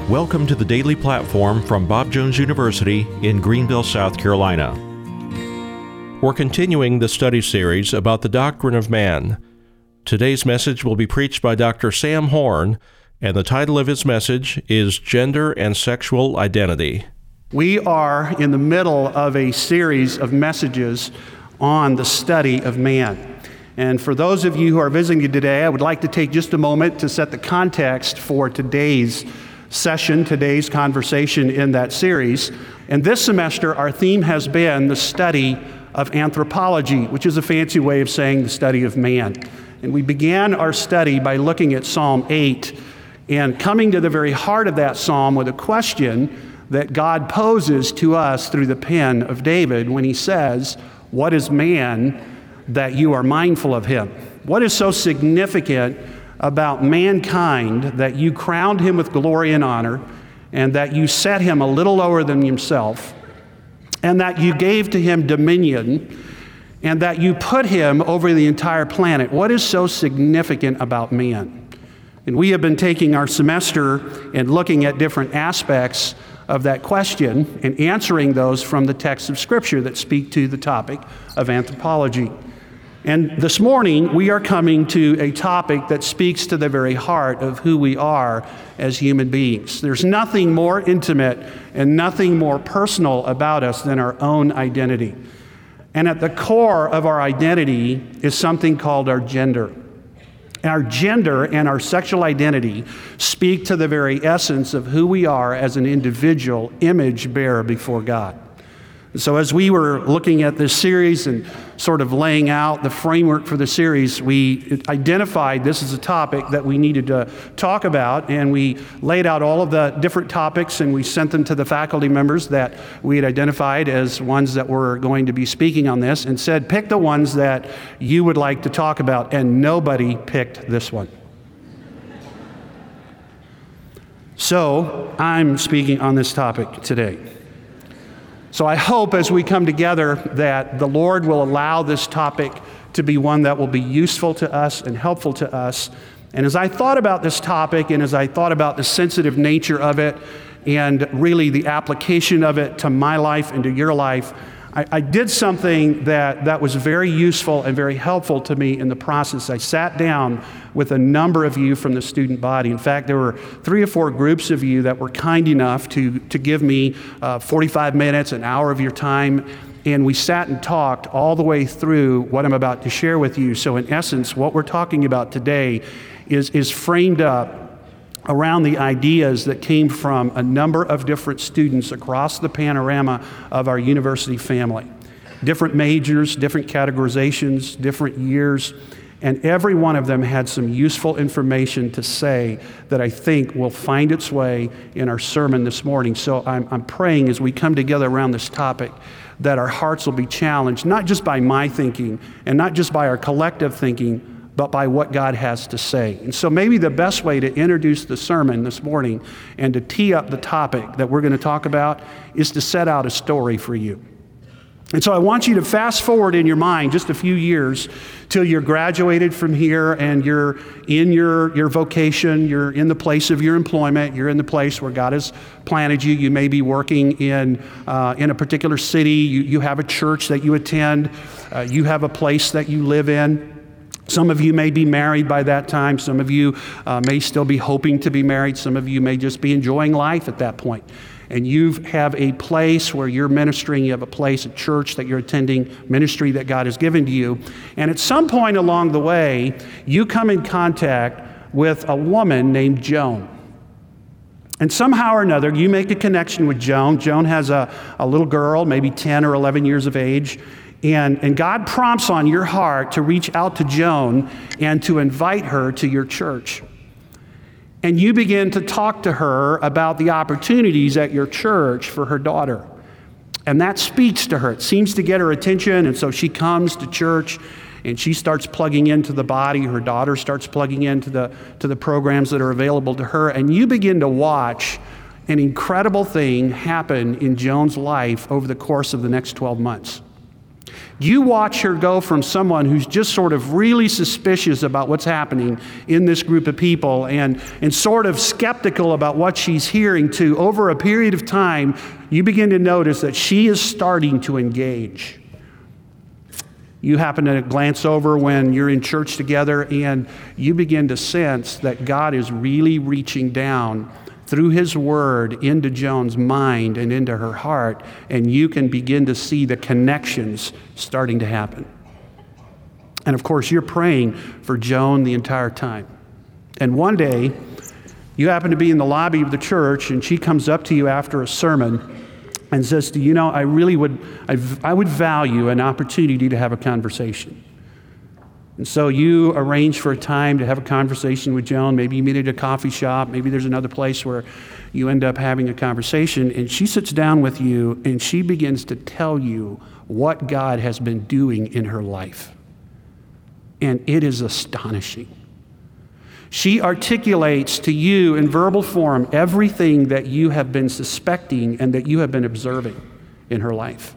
Welcome to the Daily Platform from Bob Jones University in Greenville, South Carolina. We're continuing the study series about the doctrine of man. Today's message will be preached by Dr. Sam Horn, and the title of his message is Gender and Sexual Identity. We are in the middle of a series of messages on the study of man. And for those of you who are visiting today, I would like to take just a moment to set the context for today's session, today's conversation in that series. And this semester, our theme has been the study of anthropology, which is a fancy way of saying the study of man. And we began our study by looking at Psalm 8 and coming to the very heart of that psalm with a question that God poses to us through the pen of David when he says, "What is man that you are mindful of him?" What is so significant about mankind that you crowned him with glory and honor, and that you set him a little lower than himself, and that you gave to him dominion, and that you put him over the entire planet? What is so significant about man? And we have been taking our semester and looking at different aspects of that question and answering those from the texts of Scripture that speak to the topic of anthropology. And this morning, we are coming to a topic that speaks to the very heart of who we are as human beings. There's nothing more intimate and nothing more personal about us than our own identity. And at the core of our identity is something called our gender. Our gender and our sexual identity speak to the very essence of who we are as an individual image bearer before God. So as we were looking at this series and sort of laying out the framework for the series, we identified this as a topic that we needed to talk about, and we laid out all of the different topics, and we sent them to the faculty members that we had identified as ones that were going to be speaking on this, and said, pick the ones that you would like to talk about, and nobody picked this one. So I'm speaking on this topic today. So I hope as we come together that the Lord will allow this topic to be one that will be useful to us and helpful to us. And as I thought about this topic, and as I thought about the sensitive nature of it, and really the application of it to my life and to your life, I did something that was very useful and very helpful to me in the process. I sat down with a number of you from the student body. In fact, there were 3 or 4 groups of you that were kind enough to give me 45 minutes, an hour of your time, and we sat and talked all the way through what I'm about to share with you. So in essence, what we're talking about today is framed up around the ideas that came from a number of different students across the panorama of our university family. Different majors, different categorizations, different years, and every one of them had some useful information to say that I think will find its way in our sermon this morning. So I'm praying as we come together around this topic that our hearts will be challenged, not just by my thinking and not just by our collective thinking, but by what God has to say. And so maybe the best way to introduce the sermon this morning and to tee up the topic that we're going to talk about is to set out a story for you. And so I want you to fast forward in your mind just a few years till you're graduated from here and you're in your vocation, you're in the place of your employment, you're in the place where God has planted you. You may be working in a particular city, you have a church that you attend, you have a place that you live in. Some of you may be married by that time. Some of you may still be hoping to be married. Some of you may just be enjoying life at that point. And you have a place where you're ministering. You have a place, a church that you're attending, ministry that God has given to you. And at some point along the way, you come in contact with a woman named Joan. And somehow or another, you make a connection with Joan. Joan has a little girl, maybe 10 or 11 years of age. And God prompts on your heart to reach out to Joan and to invite her to your church. And you begin to talk to her about the opportunities at your church for her daughter. And that speaks to her. It seems to get her attention, and so she comes to church and she starts plugging into the body. Her daughter starts plugging into the programs that are available to her. And you begin to watch an incredible thing happen in Joan's life over the course of the next 12 months. You watch her go from someone who's just sort of really suspicious about what's happening in this group of people and sort of skeptical about what she's hearing to, over a period of time, you begin to notice that she is starting to engage. You happen to glance over when you're in church together and you begin to sense that God is really reaching down through His Word into Joan's mind and into her heart, and you can begin to see the connections starting to happen. And of course, you're praying for Joan the entire time. And one day, you happen to be in the lobby of the church, and she comes up to you after a sermon and says to you, I would value an opportunity to have a conversation. And so you arrange for a time to have a conversation with Joan. Maybe you meet at a coffee shop. Maybe there's another place where you end up having a conversation. And she sits down with you and she begins to tell you what God has been doing in her life. And it is astonishing. She articulates to you in verbal form everything that you have been suspecting and that you have been observing in her life.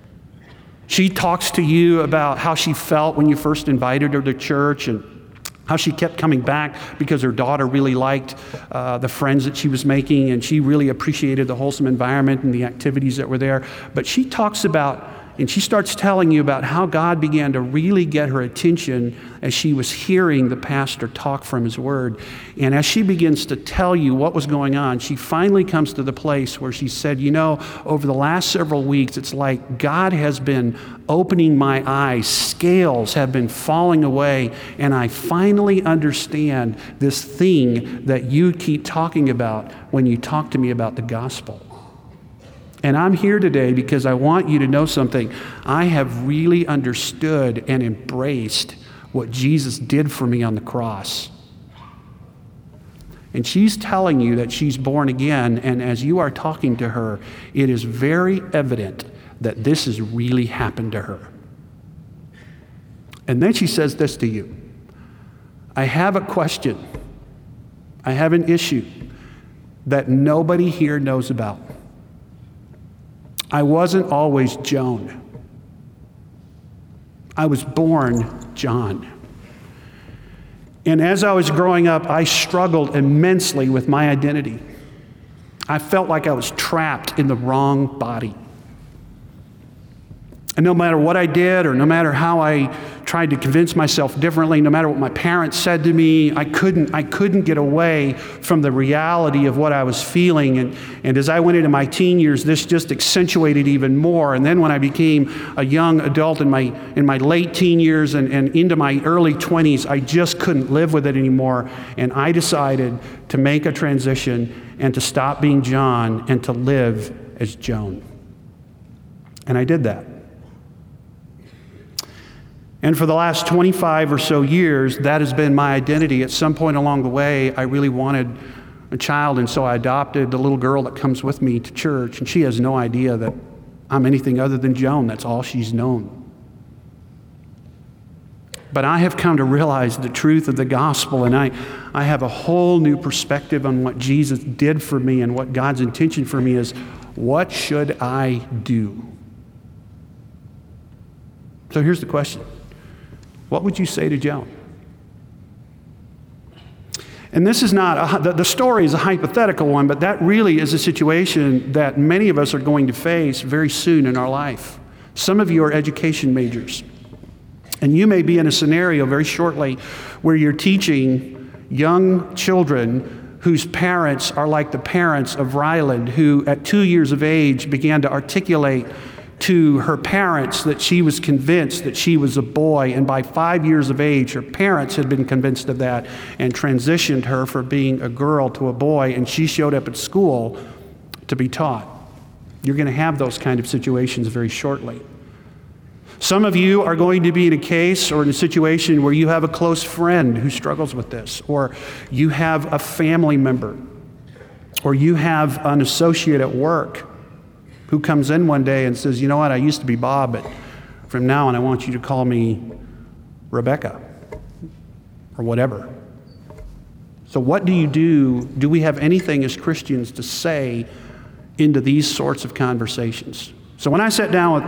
She talks to you about how she felt when you first invited her to church and how she kept coming back because her daughter really liked the friends that she was making, and she really appreciated the wholesome environment and the activities that were there. But she talks about, and she starts telling you about how God began to really get her attention as she was hearing the pastor talk from his word. And as she begins to tell you what was going on, she finally comes to the place where she said, over the last several weeks, it's like God has been opening my eyes. Scales have been falling away, and I finally understand this thing that you keep talking about when you talk to me about the gospel. And I'm here today because I want you to know something. I have really understood and embraced what Jesus did for me on the cross. And she's telling you that she's born again, and as you are talking to her, it is very evident that this has really happened to her. And then she says this to you: I have a question. I have an issue that nobody here knows about. I wasn't always Joan. I was born John. And as I was growing up, I struggled immensely with my identity. I felt like I was trapped in the wrong body. And no matter what I did, or no matter how I tried to convince myself differently, no matter what my parents said to me, I couldn't get away from the reality of what I was feeling. And as I went into my teen years, this just accentuated even more. And then when I became a young adult in my late teen years and into my early 20s, I just couldn't live with it anymore. And I decided to make a transition and to stop being John and to live as Joan. And I did that. And for the last 25 or so years, that has been my identity. At some point along the way, I really wanted a child, and so I adopted the little girl that comes with me to church, and she has no idea that I'm anything other than Joan. That's all she's known. But I have come to realize the truth of the gospel, and I have a whole new perspective on what Jesus did for me and what God's intention for me is. What should I do? So here's the question. What would you say to Joan? And this is not, the story is a hypothetical one, but that really is a situation that many of us are going to face very soon in our life. Some of you are education majors, and you may be in a scenario very shortly where you're teaching young children whose parents are like the parents of Ryland, who at 2 years of age began to articulate to her parents that she was convinced that she was a boy, and by 5 years of age, her parents had been convinced of that and transitioned her from being a girl to a boy, and she showed up at school to be taught. You're going to have those kind of situations very shortly. Some of you are going to be in a case or in a situation where you have a close friend who struggles with this, or you have a family member, or you have an associate at work who comes in one day and says, I used to be Bob, but from now on I want you to call me Rebecca, or whatever. So what do you do? Do we have anything as Christians to say into these sorts of conversations? So when I sat down with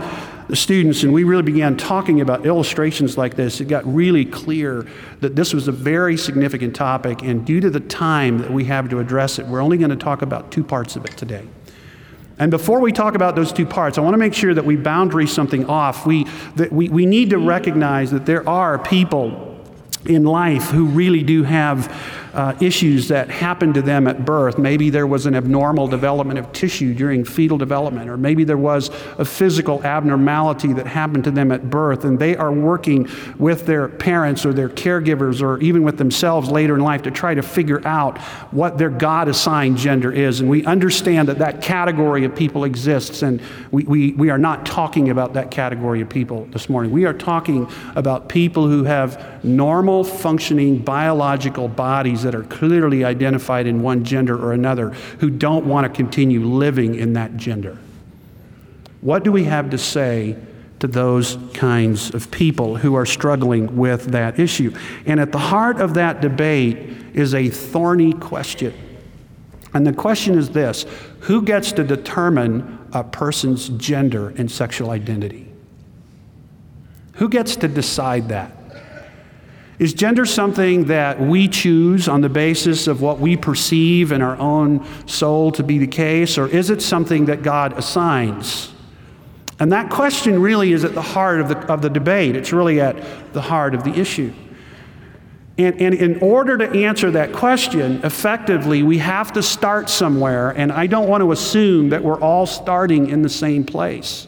the students and we really began talking about illustrations like this, it got really clear that this was a very significant topic, and due to the time that we have to address it, we're only going to talk about 2 parts of it today. And before we talk about those 2 parts, I want to make sure that we boundary something off. We need to recognize that there are people in life who really do have issues that happen to them at birth. Maybe there was an abnormal development of tissue during fetal development, or maybe there was a physical abnormality that happened to them at birth, and they are working with their parents or their caregivers or even with themselves later in life to try to figure out what their God-assigned gender is. And we understand that that category of people exists, and we are not talking about that category of people this morning. We are talking about people who have normal functioning biological bodies that are clearly identified in one gender or another, who don't want to continue living in that gender. What do we have to say to those kinds of people who are struggling with that issue? And at the heart of that debate is a thorny question. And the question is this: who gets to determine a person's gender and sexual identity? Who gets to decide that? Is gender something that we choose on the basis of what we perceive in our own soul to be the case, or is it something that God assigns? And that question really is at the heart of the debate. It's really at the heart of the issue. And in order to answer that question effectively, we have to start somewhere, and I don't want to assume that we're all starting in the same place.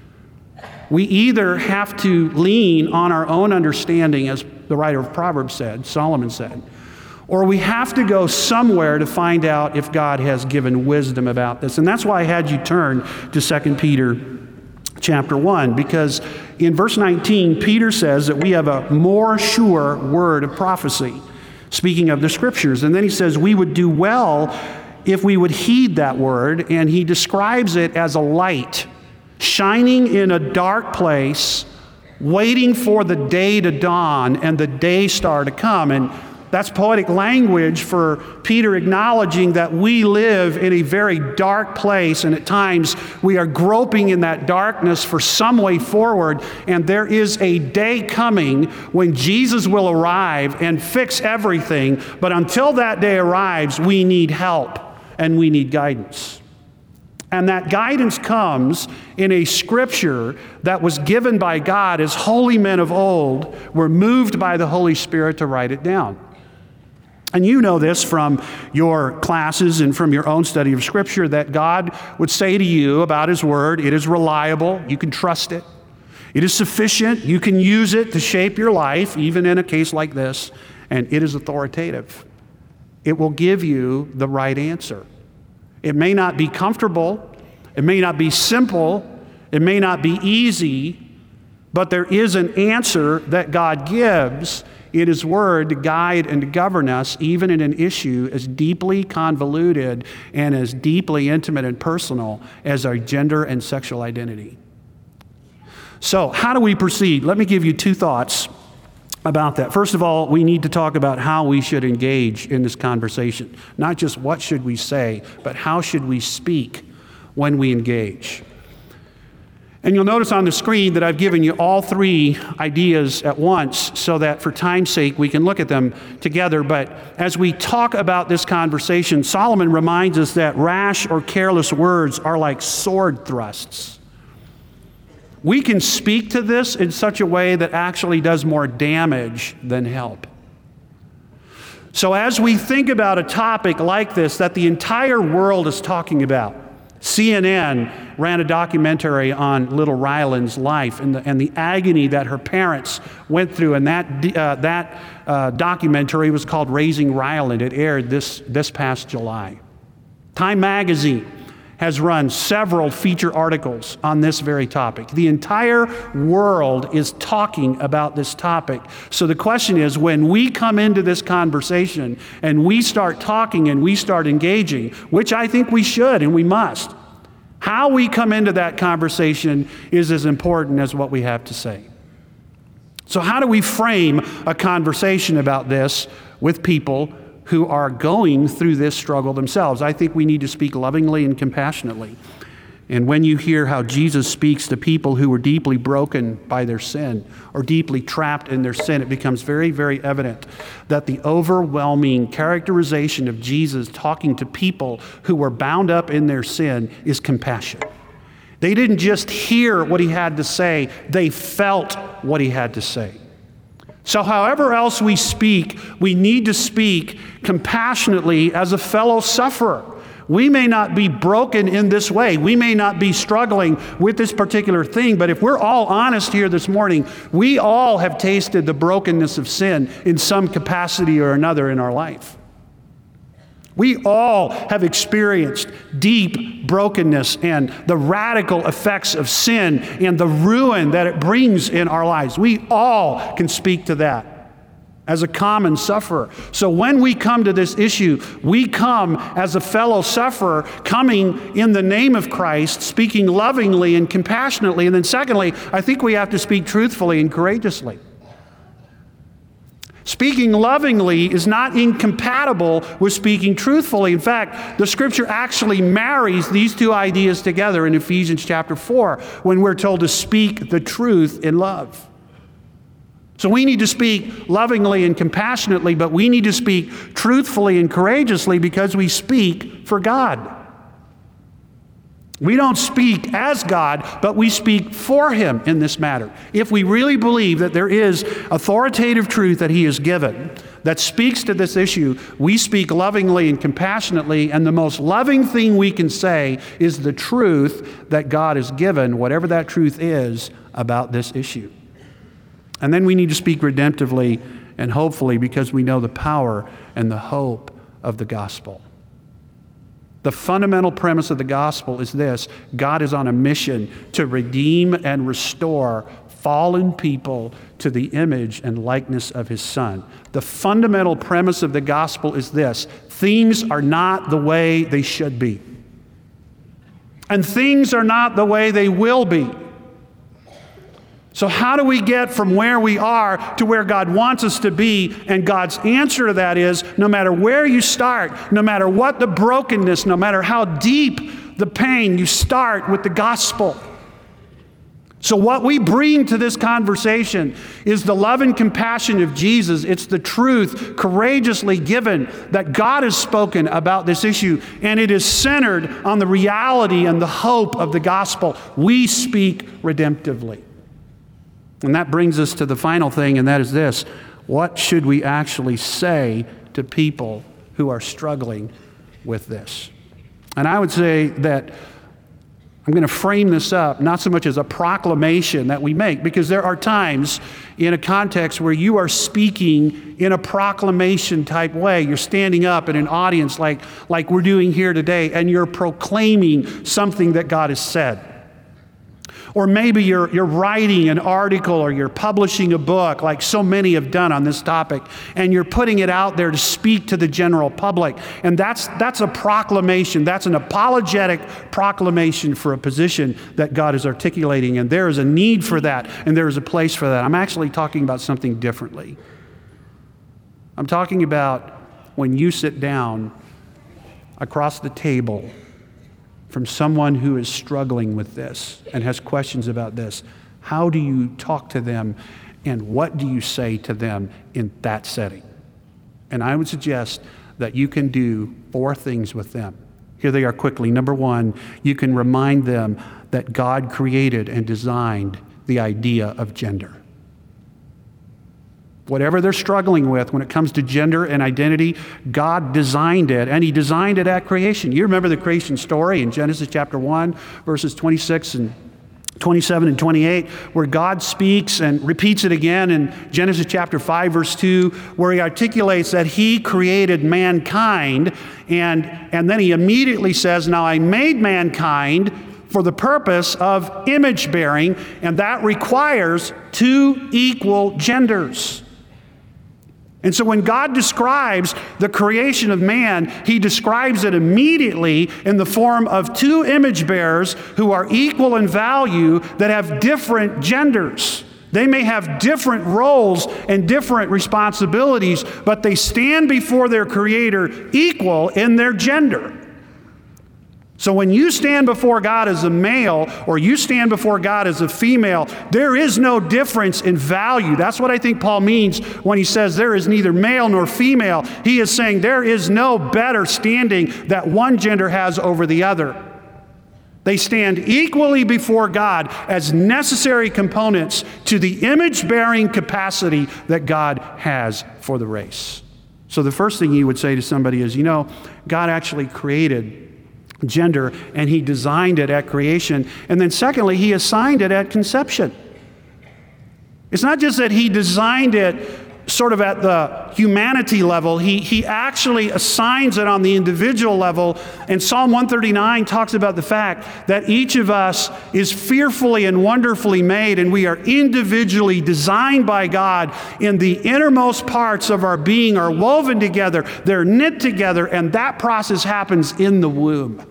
We either have to lean on our own understanding, as the writer of Proverbs said, Solomon said, or we have to go somewhere to find out if God has given wisdom about this. And that's why I had you turn to 2 Peter chapter 1, because in verse 19, Peter says that we have a more sure word of prophecy, speaking of the Scriptures. And then he says we would do well if we would heed that word, and he describes it as a light shining in a dark place, waiting for the day to dawn and the day star to come. And that's poetic language for Peter acknowledging that we live in a very dark place, and at times we are groping in that darkness for some way forward, and there is a day coming when Jesus will arrive and fix everything. But until that day arrives, we need help and we need guidance. And that guidance comes in a scripture that was given by God as holy men of old were moved by the Holy Spirit to write it down. And you know this from your classes and from your own study of Scripture, that God would say to you about His Word, it is reliable, you can trust it. It is sufficient, you can use it to shape your life, even in a case like this, and it is authoritative. It will give you the right answer. It may not be comfortable, it may not be simple, it may not be easy, but there is an answer that God gives in His Word to guide and to govern us, even in an issue as deeply convoluted and as deeply intimate and personal as our gender and sexual identity. So, how do we proceed? Let me give you 2 thoughts about that. First of all, we need to talk about how we should engage in this conversation. Not just what should we say, but how should we speak when we engage. And you'll notice on the screen that I've given you all 3 ideas at once so that for time's sake we can look at them together. But as we talk about this conversation, Solomon reminds us that rash or careless words are like sword thrusts. We can speak to this in such a way that actually does more damage than help. So as we think about a topic like this that the entire world is talking about, CNN ran a documentary on little Ryland's life and the agony that her parents went through, and that documentary was called Raising Ryland. It aired this past July. Time Magazine has run several feature articles on this very topic. The entire world is talking about this topic. So the question is, when we come into this conversation and we start talking and we start engaging, which I think we should and we must, how we come into that conversation is as important as what we have to say. So how do we frame a conversation about this with people who are going through this struggle themselves? I think we need to speak lovingly and compassionately. And when you hear how Jesus speaks to people who were deeply broken by their sin or deeply trapped in their sin, it becomes very, very evident that the overwhelming characterization of Jesus talking to people who were bound up in their sin is compassion. They didn't just hear what he had to say, they felt what he had to say. So however else we speak, we need to speak compassionately as a fellow sufferer. We may not be broken in this way. We may not be struggling with this particular thing, but if we're all honest here this morning, we all have tasted the brokenness of sin in some capacity or another in our life. We all have experienced deep brokenness and the radical effects of sin and the ruin that it brings in our lives. We all can speak to that as a common sufferer. So when we come to this issue, we come as a fellow sufferer, coming in the name of Christ, speaking lovingly and compassionately. And then secondly, I think we have to speak truthfully and courageously. Speaking lovingly is not incompatible with speaking truthfully. In fact, the Scripture actually marries these two ideas together in Ephesians chapter 4 when we're told to speak the truth in love. So we need to speak lovingly and compassionately, but we need to speak truthfully and courageously because we speak for God. We don't speak as God, but we speak for Him in this matter. If we really believe that there is authoritative truth that He has given that speaks to this issue, we speak lovingly and compassionately, and the most loving thing we can say is the truth that God has given, whatever that truth is, about this issue. And then we need to speak redemptively and hopefully because we know the power and the hope of the gospel. The fundamental premise of the gospel is this: God is on a mission to redeem and restore fallen people to the image and likeness of His Son. The fundamental premise of the gospel is this: things are not the way they should be. And things are not the way they will be. So how do we get from where we are to where God wants us to be? And God's answer to that is, no matter where you start, no matter what the brokenness, no matter how deep the pain, you start with the gospel. So what we bring to this conversation is the love and compassion of Jesus. It's the truth courageously given that God has spoken about this issue, and it is centered on the reality and the hope of the gospel. We speak redemptively. And that brings us to the final thing, and that is this: what should we actually say to people who are struggling with this? And I would say that I'm going to frame this up not so much as a proclamation that we make, because there are times in a context where you are speaking in a proclamation type way. You're standing up in an audience like we're doing here today, and you're proclaiming something that God has said. Or maybe you're writing an article or you're publishing a book like so many have done on this topic, and you're putting it out there to speak to the general public. And that's a proclamation. That's an apologetic proclamation for a position that God is articulating. And there is a need for that, and there is a place for that. I'm actually talking about something differently. I'm talking about when you sit down across the table from someone who is struggling with this and has questions about this. How do you talk to them, and what do you say to them in that setting? And I would suggest that you can do 4 things with them. Here they are quickly. Number 1, you can remind them that God created and designed the idea of gender. Whatever they're struggling with when it comes to gender and identity, God designed it, and He designed it at creation. You remember the creation story in Genesis chapter 1, verses 26 and 27 and 28, where God speaks and repeats it again in Genesis chapter 5, verse 2, where He articulates that He created mankind, and then He immediately says, "Now I made mankind for the purpose of image bearing," and that requires 2 equal genders. And so when God describes the creation of man, He describes it immediately in the form of 2 image bearers who are equal in value that have different genders. They may have different roles and different responsibilities, but they stand before their Creator equal in their gender. So when you stand before God as a male or you stand before God as a female, there is no difference in value. That's what I think Paul means when he says there is neither male nor female. He is saying there is no better standing that one gender has over the other. They stand equally before God as necessary components to the image-bearing capacity that God has for the race. So the first thing you would say to somebody is, God actually created gender, and he designed it at creation. And then secondly, he assigned it at conception. It's not just that he designed it sort of at the humanity level. He actually assigns it on the individual level. And Psalm 139 talks about the fact that each of us is fearfully and wonderfully made, and we are individually designed by God in the innermost parts of our being are woven together, they're knit together, and that process happens in the womb.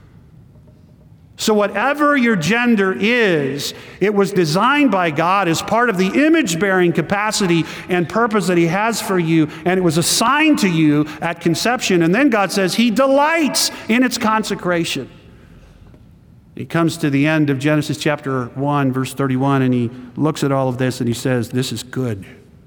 So whatever your gender is, it was designed by God as part of the image-bearing capacity and purpose that he has for you, and it was assigned to you at conception. And then God says he delights in its consecration. He comes to the end of Genesis chapter 1, verse 31, and he looks at all of this and he says, this is good.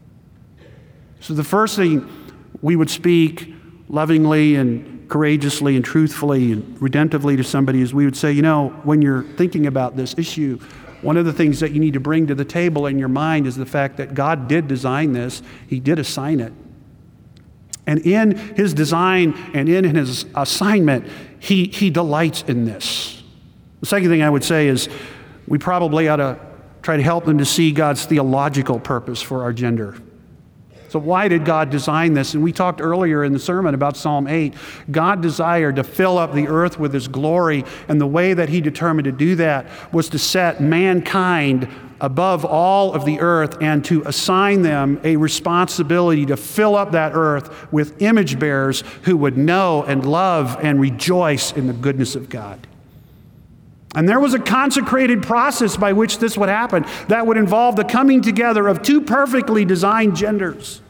So the first thing we would speak lovingly and courageously and truthfully and redemptively to somebody is we would say, when you're thinking about this issue, one of the things that you need to bring to the table in your mind is the fact that God did design this. He did assign it. And in his design and in his assignment, he delights in this. The second thing I would say is we probably ought to try to help them to see God's theological purpose for our gender. So why did God design this? And we talked earlier in the sermon about Psalm 8. God desired to fill up the earth with his glory, and the way that he determined to do that was to set mankind above all of the earth and to assign them a responsibility to fill up that earth with image bearers who would know and love and rejoice in the goodness of God. And there was a consecrated process by which this would happen that would involve the coming together of two perfectly designed genders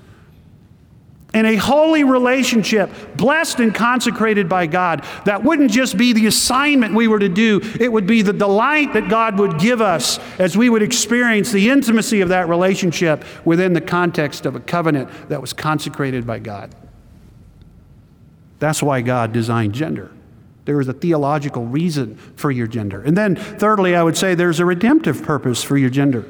in a holy relationship, blessed and consecrated by God. That wouldn't just be the assignment we were to do. It would be the delight that God would give us as we would experience the intimacy of that relationship within the context of a covenant that was consecrated by God. That's why God designed gender. There is a theological reason for your gender. And then thirdly, I would say there's a redemptive purpose for your gender.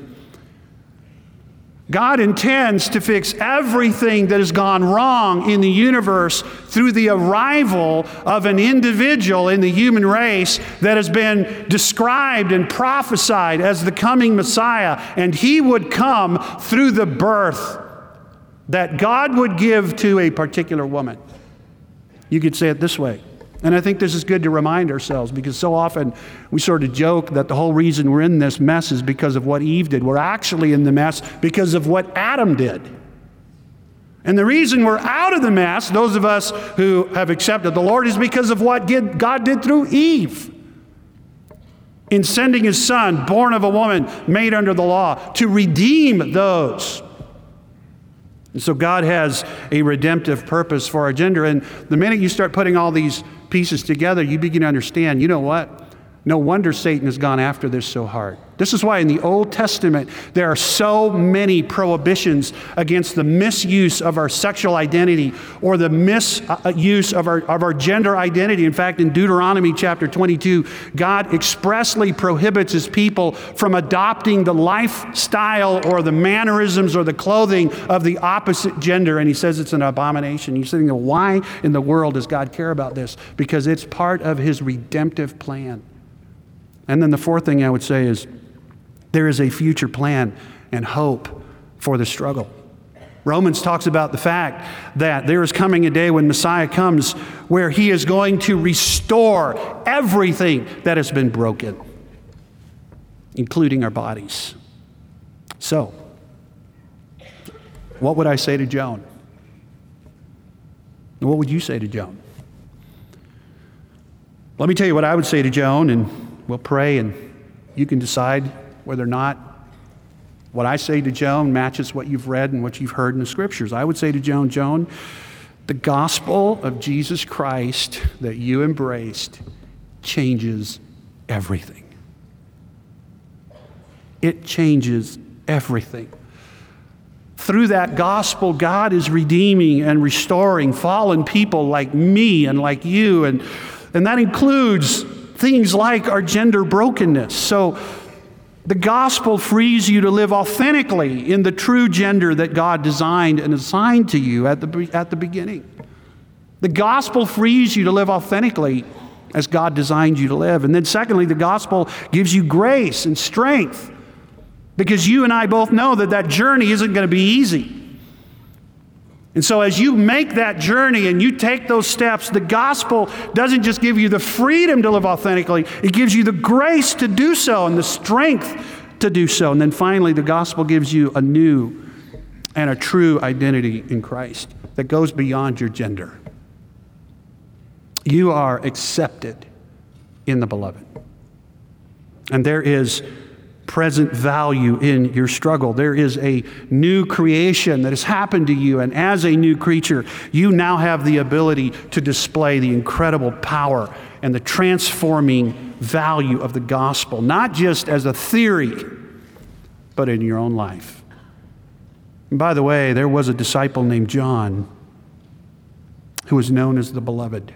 God intends to fix everything that has gone wrong in the universe through the arrival of an individual in the human race that has been described and prophesied as the coming Messiah. And he would come through the birth that God would give to a particular woman. You could say it this way. And I think this is good to remind ourselves, because so often we sort of joke that the whole reason we're in this mess is because of what Eve did. We're actually in the mess because of what Adam did. And the reason we're out of the mess, those of us who have accepted the Lord, is because of what God did through Eve in sending his son, born of a woman, made under the law, to redeem those. And so God has a redemptive purpose for our gender. And the minute you start putting all these pieces together, you begin to understand, you know what? No wonder Satan has gone after this so hard. This is why in the Old Testament there are so many prohibitions against the misuse of our sexual identity or the misuse of our gender identity. In fact, in Deuteronomy chapter 22, God expressly prohibits his people from adopting the lifestyle or the mannerisms or the clothing of the opposite gender. And he says it's an abomination. You're sitting there, why in the world does God care about this? Because it's part of his redemptive plan. And then the fourth thing I would say is there is a future plan and hope for the struggle. Romans talks about the fact that there is coming a day when Messiah comes where he is going to restore everything that has been broken, including our bodies. So, what would I say to Joan? What would you say to Joan? Let me tell you what I would say to Joan, and we'll pray, and you can decide whether or not what I say to Joan matches what you've read and what you've heard in the Scriptures. I would say to Joan, the gospel of Jesus Christ that you embraced changes everything. It changes everything. Through that gospel, God is redeeming and restoring fallen people like me and like you, and that includes things like our gender brokenness. So the gospel frees you to live authentically in the true gender that God designed and assigned to you at the beginning. The gospel frees you to live authentically as God designed you to live. And then secondly, the gospel gives you grace and strength, because you and I both know that journey isn't going to be easy. And so as you make that journey and you take those steps, the gospel doesn't just give you the freedom to live authentically, it gives you the grace to do so and the strength to do so. And then finally, the gospel gives you a new and a true identity in Christ that goes beyond your gender. You are accepted in the beloved. And there is present value in your struggle. There is a new creation that has happened to you, and as a new creature, you now have the ability to display the incredible power and the transforming value of the gospel, not just as a theory, but in your own life. And by the way, there was a disciple named John who was known as the Beloved.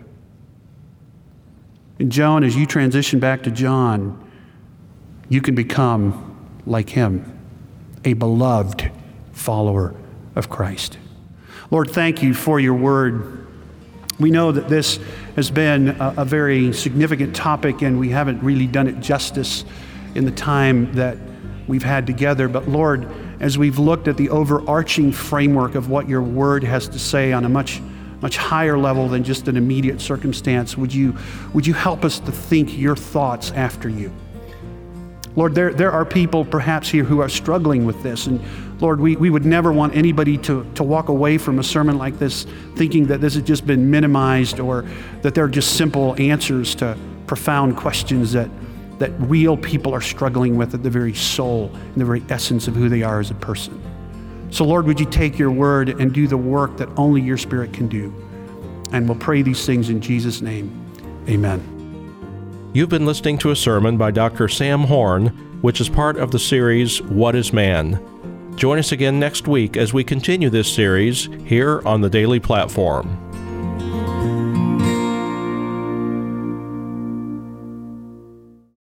And John, as you transition back to John, you can become like him, a beloved follower of Christ. Lord, thank you for your word. We know that this has been a very significant topic, and we haven't really done it justice in the time that we've had together. But Lord, as we've looked at the overarching framework of what your word has to say on a much higher level than just an immediate circumstance, would you help us to think your thoughts after you? Lord, there are people perhaps here who are struggling with this. And Lord, we would never want anybody to walk away from a sermon like this thinking that this has just been minimized, or that they're just simple answers to profound questions that real people are struggling with at the very soul and the very essence of who they are as a person. So Lord, would you take your word and do the work that only your Spirit can do? And we'll pray these things in Jesus' name. Amen. You've been listening to a sermon by Dr. Sam Horn, which is part of the series, What is Man? Join us again next week as we continue this series here on the Daily Platform.